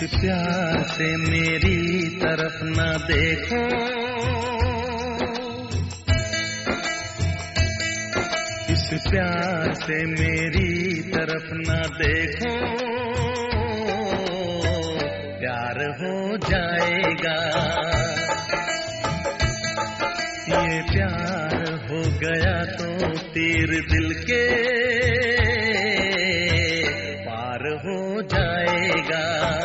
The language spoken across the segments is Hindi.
प्यार से मेरी तरफ ना देखो, इस प्यार से मेरी तरफ ना देखो, प्यार हो जाएगा। ये प्यार हो गया तो तीर दिल के पार हो जाएगा।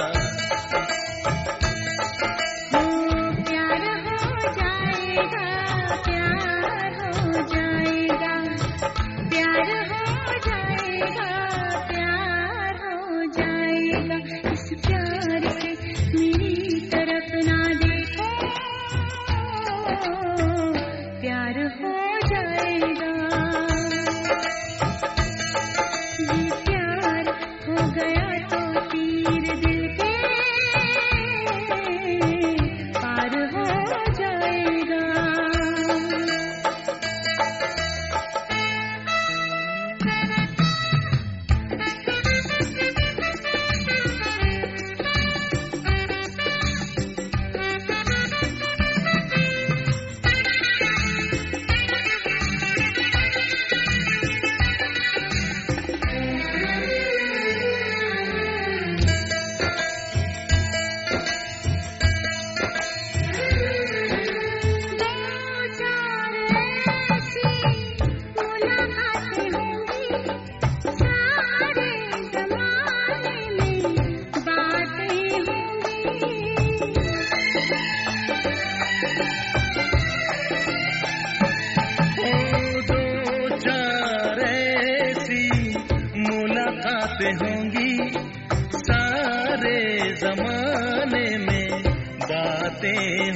होंगी सारे जमाने में, बातें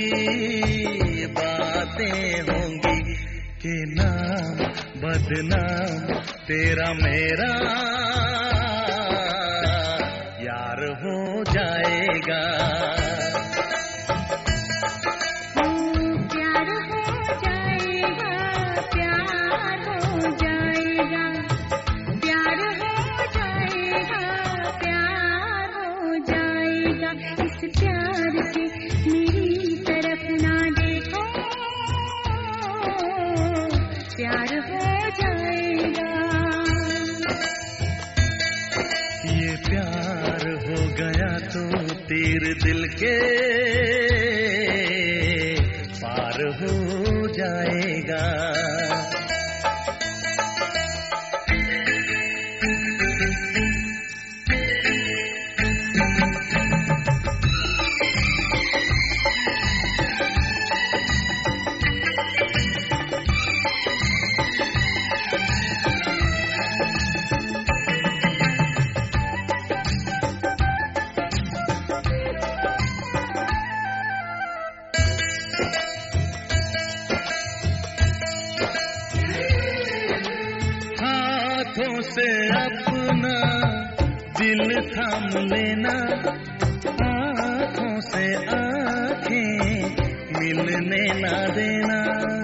होंगी कि नाम बदनाम तेरा मेरा यार हो जाएगा। प्यार हो जाएगा। ये प्यार हो गया तो तीर दिल के पार हो जाएगा। हाथों से अपना दिल थाम लेना, आँखों से आँखें मिलने ना देना।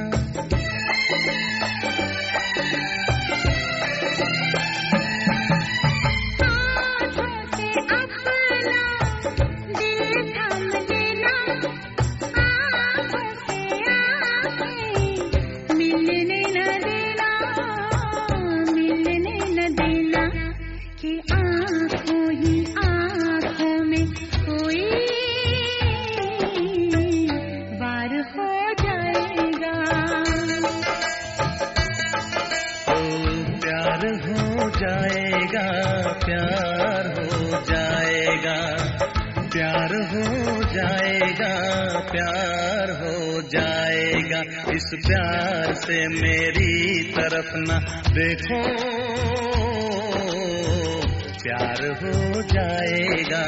प्यार हो जाएगा, प्यार हो जाएगा, प्यार हो जाएगा। इस प्यार से मेरी तरफ ना देखो, प्यार हो जाएगा।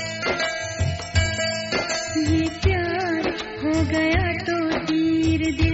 ये प्यार हो गया तो तीर दिल